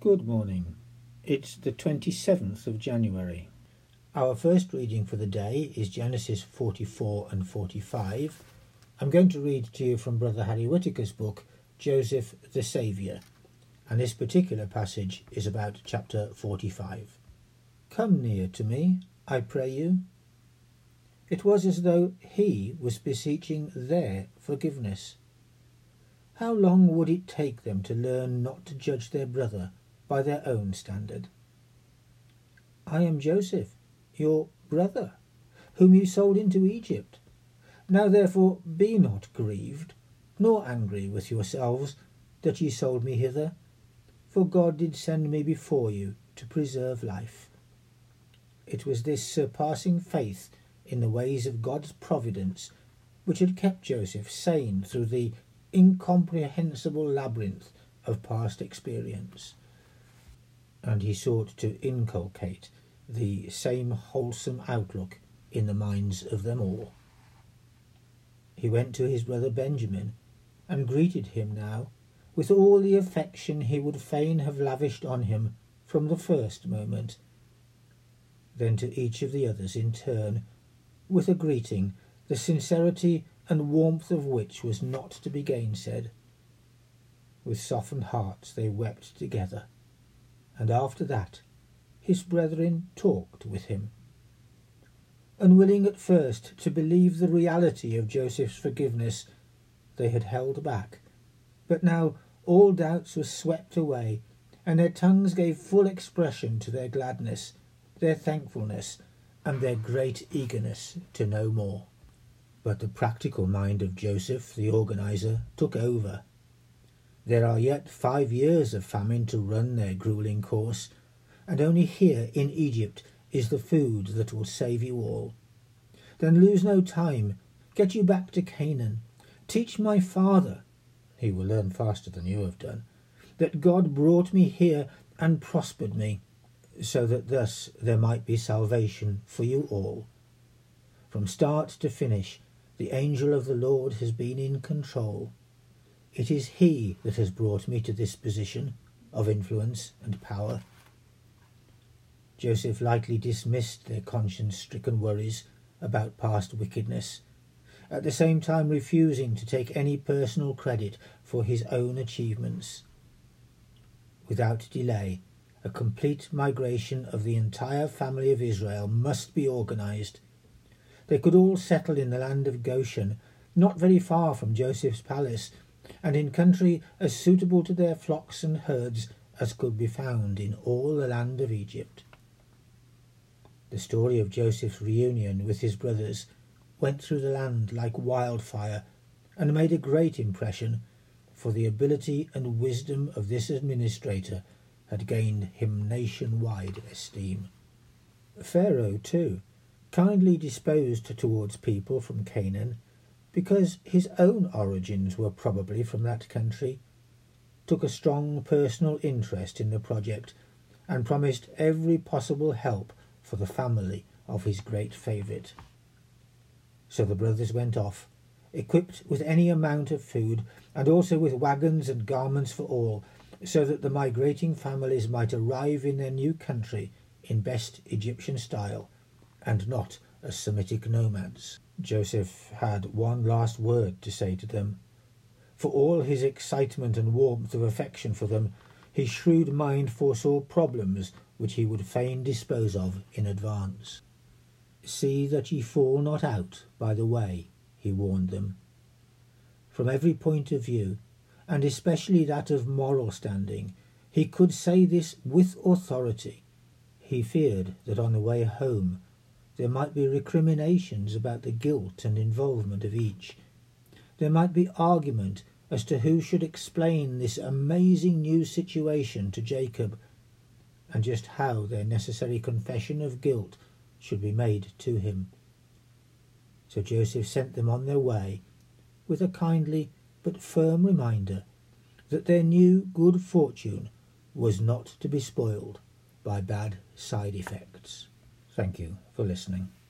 Good morning. It's the 27th of January. Our first reading for the day is Genesis 44 and 45. I'm going to read to you from Brother Harry Whitaker's book, Joseph the Saviour, and this particular passage is about chapter 45. Come near to me, I pray you. It was as though he was beseeching their forgiveness. How long would it take them to learn not to judge their brother by their own standard? I am Joseph, your brother, whom you sold into Egypt. Now therefore be not grieved, nor angry with yourselves that ye sold me hither, for God did send me before you to preserve life. It was this surpassing faith in the ways of God's providence which had kept Joseph sane through the incomprehensible labyrinth of past experience, and he sought to inculcate the same wholesome outlook in the minds of them all. He went to his brother Benjamin and greeted him now with all the affection he would fain have lavished on him from the first moment. Then to each of the others in turn, with a greeting, the sincerity and warmth of which was not to be gainsaid. With softened hearts they wept together, and after that his brethren talked with him. Unwilling at first to believe the reality of Joseph's forgiveness, they had held back, but now all doubts were swept away, and their tongues gave full expression to their gladness, their thankfulness, and their great eagerness to know more. But the practical mind of Joseph, the organizer, took over. There are yet 5 years of famine to run their gruelling course, and only here in Egypt is the food that will save you all. Then lose no time. Get you back to Canaan. Teach my father, he will learn faster than you have done, that God brought me here and prospered me, so that thus there might be salvation for you all. From start to finish, the angel of the Lord has been in control. It is he that has brought me to this position of influence and power. Joseph lightly dismissed their conscience-stricken worries about past wickedness, at the same time refusing to take any personal credit for his own achievements. Without delay, a complete migration of the entire family of Israel must be organized. They could all settle in the land of Goshen, not very far from Joseph's palace, and in country as suitable to their flocks and herds as could be found in all the land of Egypt. The story of Joseph's reunion with his brothers went through the land like wildfire and made a great impression, for the ability and wisdom of this administrator had gained him nation-wide esteem. Pharaoh, too, kindly disposed towards people from Canaan, because his own origins were probably from that country, took a strong personal interest in the project, and promised every possible help for the family of his great favourite. So the brothers went off, equipped with any amount of food, and also with wagons and garments for all, so that the migrating families might arrive in their new country in best Egyptian style, and not as Semitic nomads. Joseph had one last word to say to them. For all his excitement and warmth of affection for them, his shrewd mind foresaw problems which he would fain dispose of in advance. See that ye fall not out by the way, he warned them. From every point of view, and especially that of moral standing, he could say this with authority. He feared that on the way home there might be recriminations about the guilt and involvement of each. There might be argument as to who should explain this amazing new situation to Jacob, and just how their necessary confession of guilt should be made to him. So Joseph sent them on their way with a kindly but firm reminder that their new good fortune was not to be spoiled by bad side effects. Thank you for listening.